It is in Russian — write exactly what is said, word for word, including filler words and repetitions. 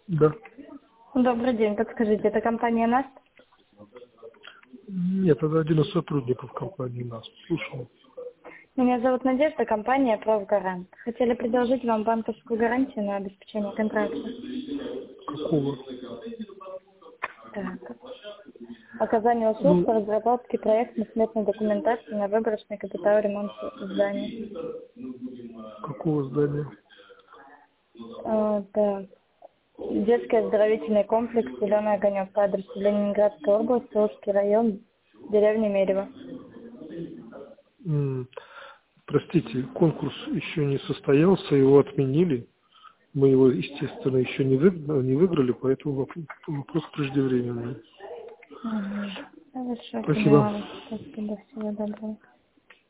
Да. Добрый день, подскажите, это компания НАСТ? Нет, это один из сотрудников компании нас. Слушаю. Меня зовут Надежда, компания «Правгарант». Хотели предложить вам банковскую гарантию на обеспечение контракта. Какого? Так. Оказание услуг Ну, по разработке проектно-сметной документации на выборочный капитал ремонта здания. какого здания? А, так. Детский оздоровительный комплекс «Зеленый огонек» по адресу Ленинградской области, Узкий район, деревня Мерево. М, Простите, конкурс еще не состоялся, его отменили. Мы его, естественно, еще не выиграли, не выиграли, поэтому вопрос, вопрос преждевременный. Угу. Хорошо, Спасибо. поняла вас. Спасибо, всего доброго.